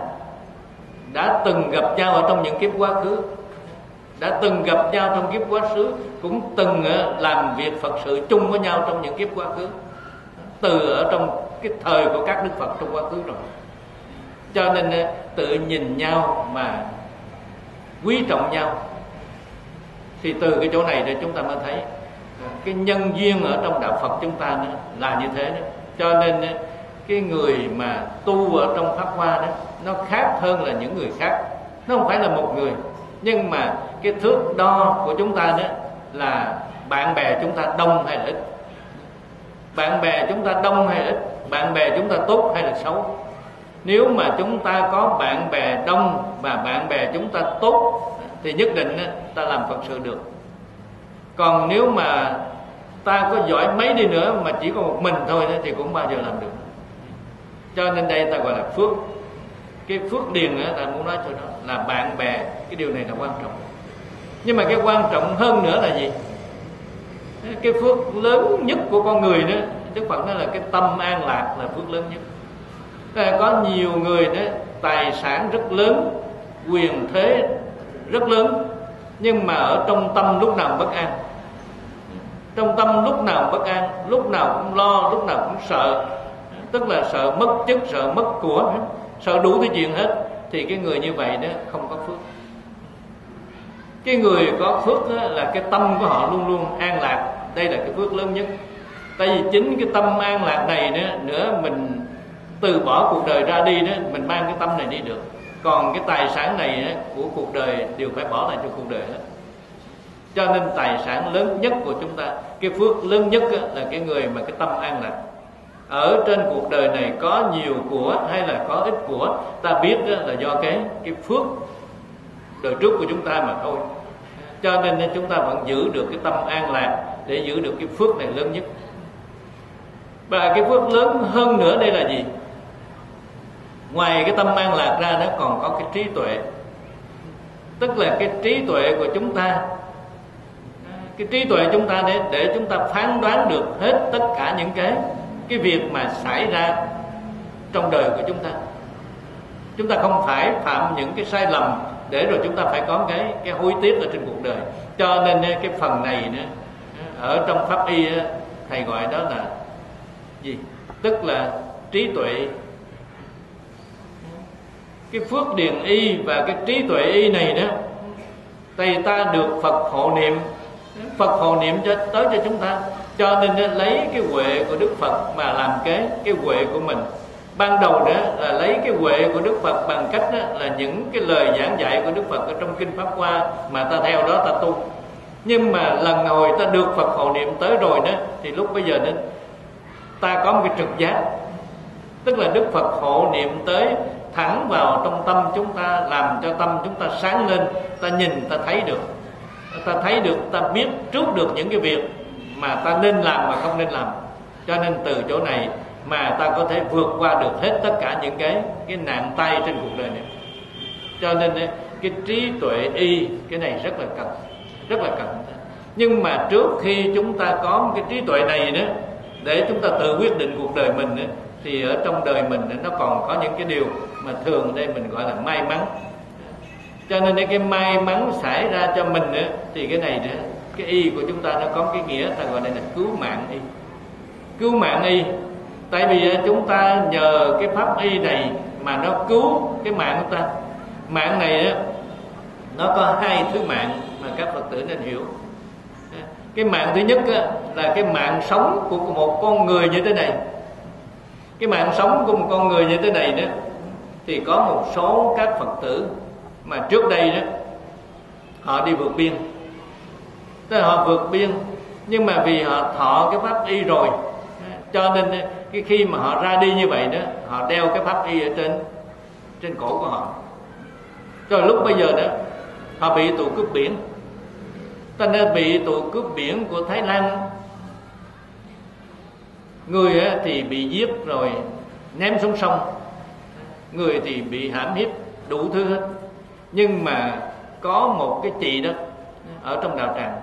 đã từng gặp nhau ở trong những kiếp quá khứ, đã từng gặp nhau trong kiếp quá khứ, cũng từng làm việc Phật sự chung với nhau trong những kiếp quá khứ, từ ở trong cái thời của các đức Phật trong quá khứ rồi. Cho nên tự nhìn nhau mà quý trọng nhau. Thì từ cái chỗ này để chúng ta mới thấy cái nhân duyên ở trong đạo Phật chúng ta đó là như thế đó. Cho nên cái người mà tu ở trong Pháp Hoa đó, nó khác hơn là những người khác. Nó không phải là một người, nhưng mà cái thước đo của chúng ta đó là bạn bè chúng ta đông hay là ít. Bạn bè chúng ta đông hay là ít, bạn bè chúng ta tốt hay là xấu. Nếu mà chúng ta có bạn bè đông và bạn bè chúng ta tốt thì nhất định ta làm Phật sự được. Còn nếu mà ta có giỏi mấy đi nữa mà chỉ có một mình thôi thì cũng bao giờ làm được. Cho nên đây ta gọi là phước. Cái phước điền ta muốn nói cho nó là bạn bè. Cái điều này là quan trọng. Nhưng mà cái quan trọng hơn nữa là gì? Cái phước lớn nhất của con người đó, Đức Phật nói là cái tâm an lạc là phước lớn nhất. Có nhiều người đó tài sản rất lớn, quyền thế rất lớn, nhưng mà ở trong tâm lúc nào bất an. Trong tâm lúc nào bất an, lúc nào cũng lo, lúc nào cũng sợ. Tức là sợ mất chức, sợ mất của, sợ đủ thứ chuyện hết. Thì cái người như vậy đó không có phước. Cái người có phước đó là cái tâm của họ luôn luôn an lạc. Đây là cái phước lớn nhất. Tại vì chính cái tâm an lạc này nữa mình từ bỏ cuộc đời ra đi đó, mình mang cái tâm này đi được. Còn cái tài sản này của cuộc đời đều phải bỏ lại cho cuộc đời hết. Cho nên tài sản lớn nhất của chúng ta, cái phước lớn nhất là cái người mà cái tâm an lạc. Ở trên cuộc đời này có nhiều của hay là có ít của, ta biết là do cái phước đời trước của chúng ta mà thôi. Cho nên chúng ta vẫn giữ được cái tâm an lạc để giữ được cái phước này lớn nhất. Và cái phước lớn hơn nữa đây là gì? Ngoài cái tâm an lạc ra nó còn có cái trí tuệ. Tức là cái trí tuệ của chúng ta, cái trí tuệ chúng ta để chúng ta phán đoán được hết tất cả những cái việc mà xảy ra trong đời của chúng ta. Chúng ta không phải phạm những cái sai lầm để rồi chúng ta phải có cái hối tiếc ở trên cuộc đời. Cho nên cái phần này nữa, ở trong pháp y thầy gọi đó là gì? Tức là trí tuệ. Cái phước điền y và cái trí tuệ y này đó, thì ta được Phật hộ niệm. Phật hộ niệm tới cho chúng ta. Cho nên lấy cái huệ của Đức Phật mà làm cái huệ của mình. Ban đầu đó là lấy cái huệ của Đức Phật bằng cách đó là những cái lời giảng dạy của Đức Phật ở trong Kinh Pháp Hoa mà ta theo đó ta tu. Nhưng mà lần hồi ta được Phật hộ niệm tới rồi đó, thì lúc bây giờ đó ta có một cái trực giác. Tức là Đức Phật hộ niệm tới thẳng vào trong tâm chúng ta, làm cho tâm chúng ta sáng lên. Ta nhìn, ta thấy được. Ta thấy được, ta biết trước được những cái việc mà ta nên làm và không nên làm. Cho nên từ chỗ này mà ta có thể vượt qua được hết tất cả những cái nạn tai trên cuộc đời này. Cho nên cái trí tuệ y, cái này rất là cần, rất là cần. Nhưng mà trước khi chúng ta có cái trí tuệ này nữa, để chúng ta tự quyết định cuộc đời mình nữa, thì ở trong đời mình nó còn có những cái điều mà thường ở đây mình gọi là may mắn. Cho nên cái may mắn xảy ra cho mình nữa, thì cái này nữa, cái y của chúng ta nó có cái nghĩa ta gọi đây là cứu mạng y. Cứu mạng y, tại vì chúng ta nhờ cái pháp y này mà nó cứu cái mạng của ta. Mạng này nó có hai thứ mạng mà các Phật tử nên hiểu. Cái mạng thứ nhất là cái mạng sống của một con người như thế này. Cái mạng sống của một con người như thế này đó, thì có một số các Phật tử mà trước đây đó họ đi vượt biên. Tức là họ vượt biên, nhưng mà vì họ thọ cái pháp y rồi, cho nên cái khi mà họ ra đi như vậy đó, họ đeo cái pháp y ở trên cổ của họ. Rồi lúc bây giờ đó họ bị tù cướp biển. Ta nên bị tù cướp biển của Thái Lan. Người thì bị giết rồi ném xuống sông, người thì bị hãm hiếp đủ thứ hết. Nhưng mà có một cái chị đó ở trong đạo tràng,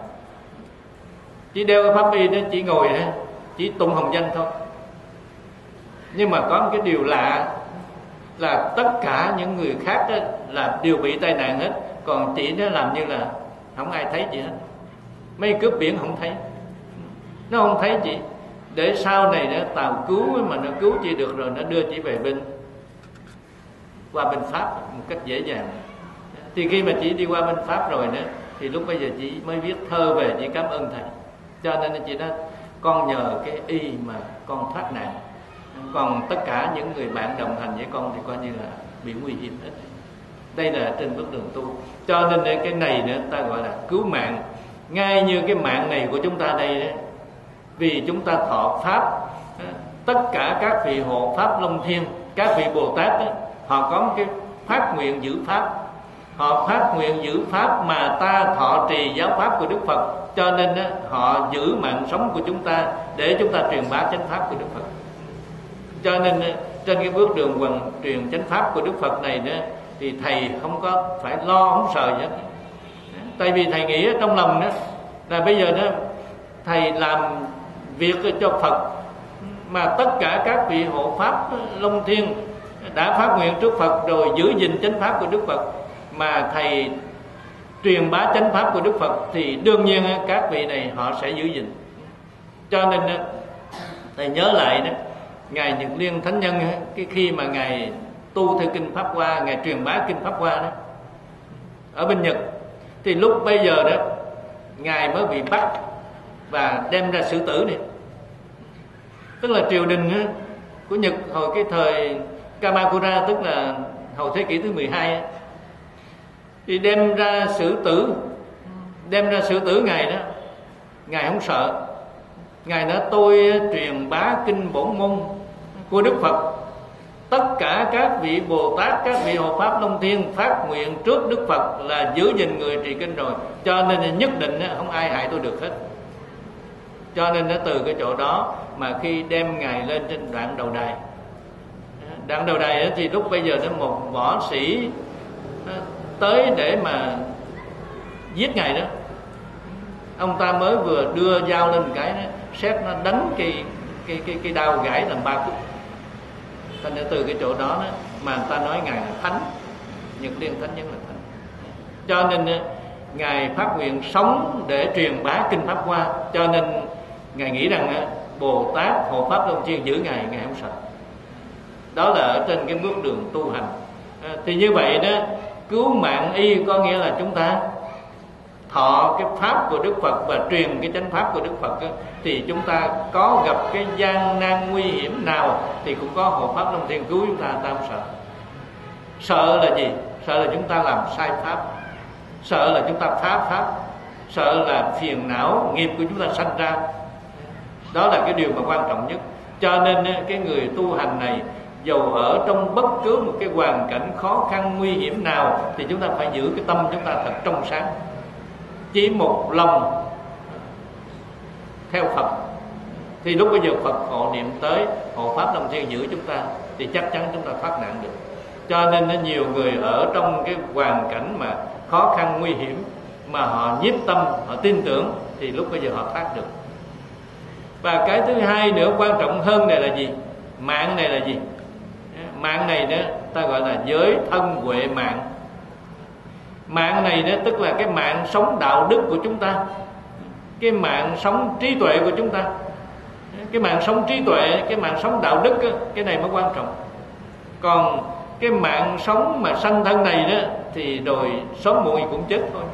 chỉ đeo cái pháp y đó, chỉ ngồi chỉ tụng hồng danh thôi. Nhưng mà có một cái điều lạ là tất cả những người khác đó là đều bị tai nạn hết, còn chị nó làm như là không ai thấy gì hết. Mấy cướp biển không thấy, nó không thấy chị, để sau này nó tàu cứu mà nó cứu chị được rồi, nó đưa chị về qua bên Pháp một cách dễ dàng. Thì khi mà chị đi qua bên Pháp rồi nữa, thì lúc bây giờ chị mới viết thơ về, chị cảm ơn thầy. Cho nên chị nói con nhờ cái y mà con thoát nạn, còn tất cả những người bạn đồng hành với con thì coi như là bị nguy hiểm hết. Đây là trên bước đường tu. Cho nên cái này nữa ta gọi là cứu mạng. Ngay như cái mạng này của chúng ta đây đó, vì chúng ta thọ pháp, tất cả các vị hộ pháp Long Thiên, các vị Bồ Tát đó, họ có một cái phát nguyện giữ pháp. Họ phát nguyện giữ pháp mà ta thọ trì giáo pháp của Đức Phật, cho nên đó, họ giữ mạng sống của chúng ta để chúng ta truyền bá chánh pháp của Đức Phật. Cho nên trên cái bước đường hoàn truyền chánh pháp của Đức Phật này đó, thì thầy không có phải lo, không sợ gì hết. Tại vì thầy nghĩ trong lòng đó là bây giờ đó thầy làm việc cho Phật, mà tất cả các vị hộ pháp Long Thiên đã phát nguyện trước Phật rồi giữ gìn chánh pháp của Đức Phật, mà thầy truyền bá chánh pháp của Đức Phật thì đương nhiên các vị này họ sẽ giữ gìn. Cho nên thầy nhớ lại đó, ngài Nhật Liên Thánh Nhân cái khi mà ngài tu theo kinh Pháp Hoa, ngài truyền bá kinh Pháp Hoa đó ở bên Nhật, thì lúc bây giờ đó ngài mới bị bắt và đem ra xử tử này. Tức là triều đình của Nhật hồi cái thời Kamakura, tức là hồi thế kỷ thứ 12 thì đem ra xử tử ngài đó. Ngài không sợ. Ngài nói tôi truyền bá kinh bổn môn của Đức Phật, tất cả các vị Bồ Tát, các vị hộ pháp Long Thiên phát nguyện trước Đức Phật là giữ gìn người trì kinh rồi, cho nên nhất định không ai hại tôi được hết. Cho nên từ cái chỗ đó mà khi đem ngài lên trên đoạn đầu đài thì lúc bây giờ một võ sĩ tới để mà giết ngài đó, ông ta mới vừa đưa dao lên một cái đó, sét nó đánh cái đao gãy làm 3 khúc. Thành ra từ cái chỗ đó mà người ta nói ngài là thánh, Nhật Liên Thánh Nhân là thánh. Cho nên ngài phát nguyện sống để truyền bá kinh Pháp Hoa, cho nên ngài nghĩ rằng Bồ Tát hộ pháp Long Thiên giữ ngài không sợ. Đó là ở trên cái bước đường tu hành. Thì như vậy đó, cứu mạng y có nghĩa là chúng ta thọ cái pháp của Đức Phật và truyền cái chánh pháp của Đức Phật đó, thì chúng ta có gặp cái gian nan nguy hiểm nào thì cũng có hộ pháp Long Thiên cứu chúng ta, ta không sợ. Sợ là gì? Sợ là chúng ta làm sai pháp, sợ là chúng ta phá pháp, sợ là phiền não nghiệp của chúng ta sanh ra. Đó là cái điều mà quan trọng nhất. Cho nên cái người tu hành này, dầu ở trong bất cứ một cái hoàn cảnh khó khăn nguy hiểm nào, thì chúng ta phải giữ cái tâm chúng ta thật trong sáng, chỉ một lòng theo Phật. Thì lúc bây giờ Phật hộ niệm tới, hộ pháp Long Thiên giữ chúng ta, thì chắc chắn chúng ta thoát nạn được. Cho nên nhiều người ở trong cái hoàn cảnh mà khó khăn nguy hiểm mà họ nhiếp tâm, họ tin tưởng, thì lúc bây giờ họ thoát được. Và cái thứ hai nữa quan trọng hơn này là gì? Mạng này là gì? Mạng này đó ta gọi là giới thân huệ mạng. Mạng này đó tức là cái mạng sống đạo đức của chúng ta, cái mạng sống trí tuệ của chúng ta. Cái mạng sống trí tuệ, cái mạng sống đạo đức đó, cái này mới quan trọng. Còn cái mạng sống mà sanh thân này đó thì rồi sớm muộn cũng chết thôi.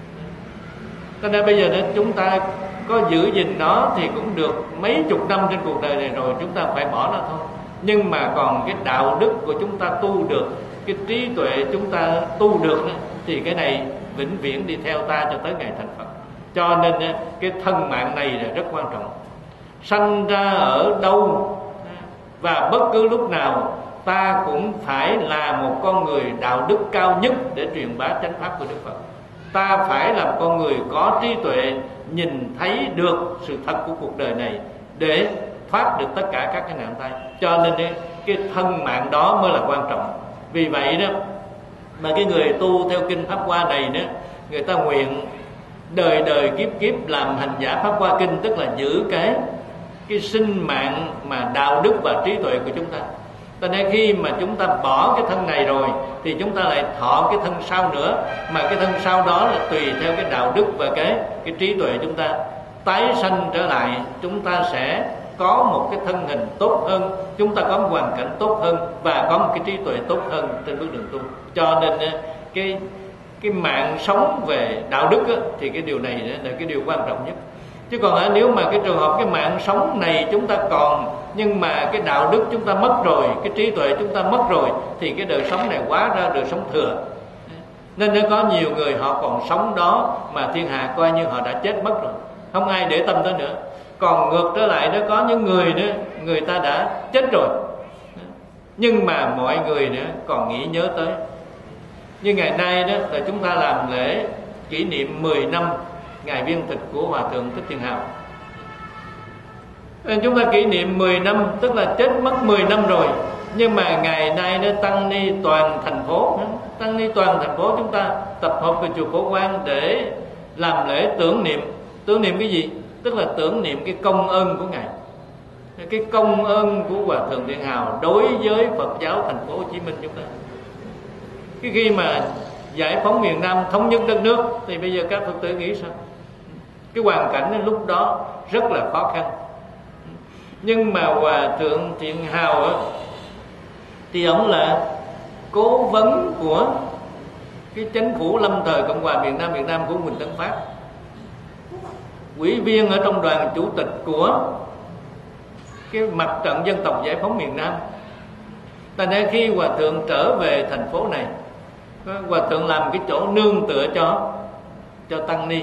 Cho nên bây giờ đó chúng ta có giữ gìn nó thì cũng được mấy chục năm trên cuộc đời này rồi, chúng ta phải bỏ nó thôi. Nhưng mà còn cái đạo đức của chúng ta tu được, cái trí tuệ chúng ta tu được đó, thì cái này vĩnh viễn đi theo ta cho tới ngày thành Phật. Cho nên cái thân mạng này là rất quan trọng. Sanh ra ở đâu và bất cứ lúc nào ta cũng phải là một con người đạo đức cao nhất để truyền bá chánh pháp của Đức Phật. Ta phải là con người có trí tuệ, nhìn thấy được sự thật của cuộc đời này để thoát được tất cả các cái nạn tai. Cho nên cái thân mạng đó mới là quan trọng. Vì vậy đó mà cái người tu theo kinh Pháp Hoa này đó, người ta nguyện đời đời kiếp kiếp làm hành giả Pháp Hoa kinh, tức là giữ cái sinh mạng mà đạo đức và trí tuệ của chúng ta. Cho nên khi mà chúng ta bỏ cái thân này rồi thì chúng ta lại thọ cái thân sau nữa, mà cái thân sau đó là tùy theo cái đạo đức và cái trí tuệ chúng ta tái sanh trở lại, chúng ta sẽ có một cái thân hình tốt hơn, chúng ta có một hoàn cảnh tốt hơn và có một cái trí tuệ tốt hơn trên bước đường tu. Cho nên cái mạng sống về đạo đức á, thì cái điều này là cái điều quan trọng nhất. Chứ còn nếu mà cái trường hợp cái mạng sống này chúng ta còn, nhưng mà cái đạo đức chúng ta mất rồi, cái trí tuệ chúng ta mất rồi, thì cái đời sống này hóa ra đời sống thừa. Nên nếu có nhiều người họ còn sống đó mà thiên hạ coi như họ đã chết mất rồi, không ai để tâm tới nữa. Còn ngược trở lại đó, có những người nữa, người ta đã chết rồi, nhưng mà mọi người nữa còn nghĩ nhớ tới. Như ngày nay đó là chúng ta làm lễ kỷ niệm 10 năm ngày viên tịch của Hòa Thượng Thích Thiện Hào. Chúng ta kỷ niệm 10 năm, tức là chết mất 10 năm rồi. Nhưng mà ngày nay nó tăng ni toàn thành phố, tăng ni toàn thành phố chúng ta tập hợp về chùa Phổ Quang để làm lễ tưởng niệm. Tưởng niệm cái gì? Tức là tưởng niệm cái công ơn của Ngài, cái công ơn của Hòa Thượng Thiện Hào đối với Phật giáo thành phố Hồ Chí Minh chúng ta. Cái khi mà giải phóng miền Nam, thống nhất đất nước, thì bây giờ các Phật tử nghĩ sao? Cái hoàn cảnh lúc đó rất là khó khăn. Nhưng mà Hòa Thượng Thiện Hào á, thì ông là cố vấn của cái chính phủ lâm thời Cộng hòa miền Nam của Huỳnh Tấn Phát, ủy viên ở trong đoàn chủ tịch của cái mặt trận dân tộc giải phóng miền Nam. Thành ra khi Hòa Thượng trở về thành phố này, Hòa Thượng làm cái chỗ nương tựa cho tăng ni,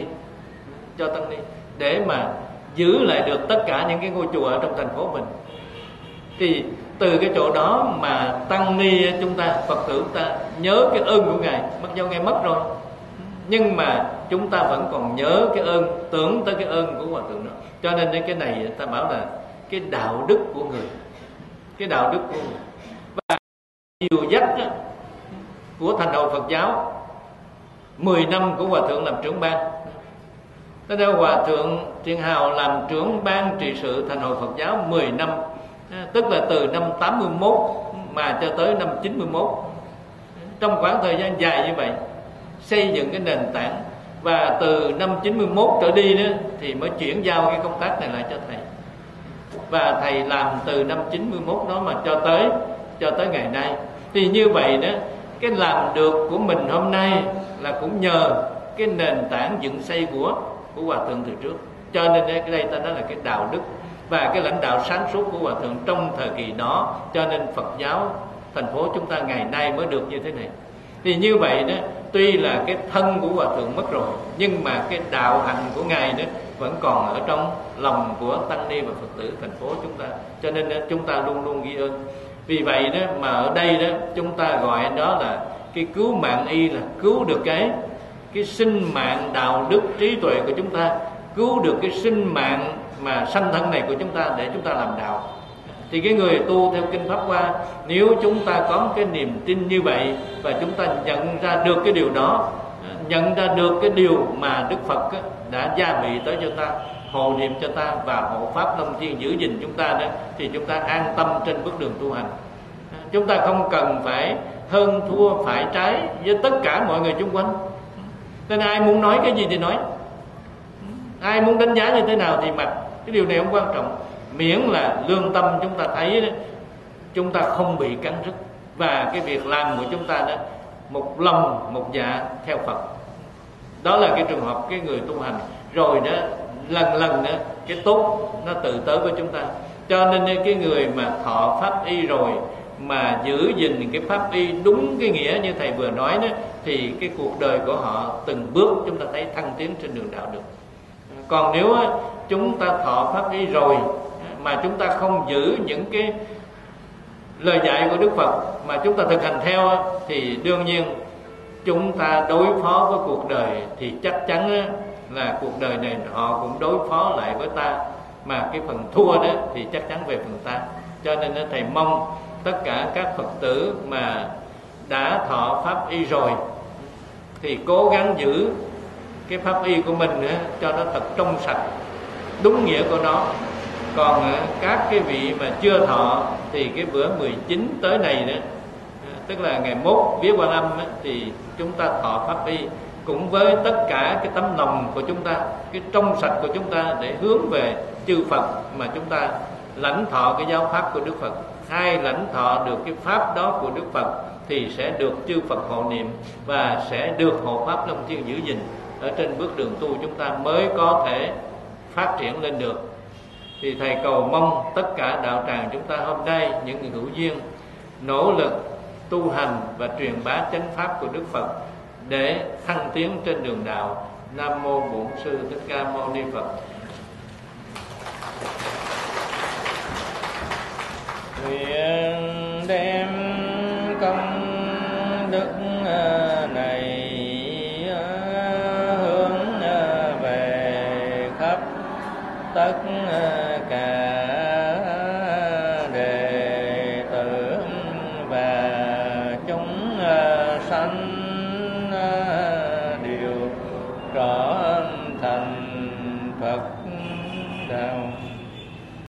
để mà giữ lại được tất cả những cái ngôi chùa ở trong thành phố mình. Thì từ cái chỗ đó mà tăng ni chúng ta, Phật tử chúng ta nhớ cái ơn của Ngài, mặc dù Ngài mất rồi, nhưng mà chúng ta vẫn còn nhớ cái ơn, tưởng tới cái ơn của Hòa Thượng đó. Cho nên cái này ta bảo là cái đạo đức của người, cái đạo đức của người. Và dìu dắt của thành hội Phật giáo 10 năm của Hòa Thượng làm trưởng ban. Thế nên Hòa Thượng Thiện Hào làm trưởng ban trị sự thành hội Phật giáo 10 năm, tức là từ năm 81 mà cho tới năm 91. Trong khoảng thời gian dài như vậy xây dựng cái nền tảng, và từ năm 91 trở đi nữa thì mới chuyển giao cái công tác này lại cho thầy. Và thầy làm từ năm 91 đó mà cho tới ngày nay. Thì như vậy đó, cái làm được của mình hôm nay là cũng nhờ cái nền tảng dựng xây của Hòa Thượng từ trước. Cho nên cái đây ta nói là cái đạo đức và cái lãnh đạo sáng suốt của Hòa Thượng trong thời kỳ đó, cho nên Phật giáo thành phố chúng ta ngày nay mới được như thế này. Thì như vậy đó, tuy là cái thân của Hòa Thượng mất rồi, nhưng mà cái đạo hạnh của Ngài đó vẫn còn ở trong lòng của tăng ni và Phật tử thành phố chúng ta. Cho nên đó, chúng ta luôn luôn ghi ơn. Vì vậy đó mà ở đây đó chúng ta gọi đó là cái cứu mạng y, là cứu được cái sinh mạng đạo đức trí tuệ của chúng ta, cứu được cái sinh mạng mà sanh thân này của chúng ta để chúng ta làm đạo. Thì cái người tu theo kinh Pháp Hoa, nếu chúng ta có cái niềm tin như vậy và chúng ta nhận ra được cái điều đó, nhận ra được cái điều mà Đức Phật đã gia bị tới cho ta, hộ niệm cho ta và hộ pháp long thiên giữ gìn chúng ta đó, thì chúng ta an tâm trên bước đường tu hành. Chúng ta không cần phải hơn thua phải trái với tất cả mọi người xung quanh. Nên ai muốn nói cái gì thì nói, ai muốn đánh giá như thế nào thì mặc, cái điều này không quan trọng, miễn là lương tâm chúng ta thấy đó, chúng ta không bị cắn rứt, và cái việc làm của chúng ta đó một lòng một dạ theo Phật. Đó là cái trường hợp cái người tu hành rồi đó, lần lần đó cái tốt nó tự tới với chúng ta. Cho nên cái người mà thọ pháp y rồi mà giữ gìn cái pháp y đúng cái nghĩa như thầy vừa nói đó, thì cái cuộc đời của họ từng bước chúng ta thấy thăng tiến trên đường đạo được. Còn nếu chúng ta thọ pháp y rồi mà chúng ta không giữ những cái lời dạy của Đức Phật mà chúng ta thực hành theo, thì đương nhiên chúng ta đối phó với cuộc đời thì chắc chắn là cuộc đời này họ cũng đối phó lại với ta, mà cái phần thua đó thì chắc chắn về phần ta. Cho nên thầy mong tất cả các Phật tử mà đã thọ pháp y rồi thì cố gắng giữ cái pháp y của mình cho nó thật trong sạch, đúng nghĩa của nó. Còn các cái vị mà chưa thọ thì cái bữa 19 tới này nữa, tức là ngày mốt vía Quan Âm thì chúng ta thọ pháp y cũng với tất cả cái tấm lòng của chúng ta, cái trong sạch của chúng ta, để hướng về chư Phật mà chúng ta lãnh thọ cái giáo pháp của Đức Phật. Ai lãnh thọ được cái pháp đó của Đức Phật thì sẽ được chư Phật hộ niệm và sẽ được hộ pháp long thiên giữ gìn. Ở trên bước đường tu chúng ta mới có thể phát triển lên được. Thì thầy cầu mong tất cả đạo tràng chúng ta hôm nay, những người hữu duyên nỗ lực tu hành và truyền bá chánh pháp của Đức Phật để thăng tiến trên đường đạo. Nam mô Bổn Sư Thích Ca Mâu Ni Phật. Nguyện đem công đức này hướng về khắp tất cả đệ tử và chúng sanh đều trở thành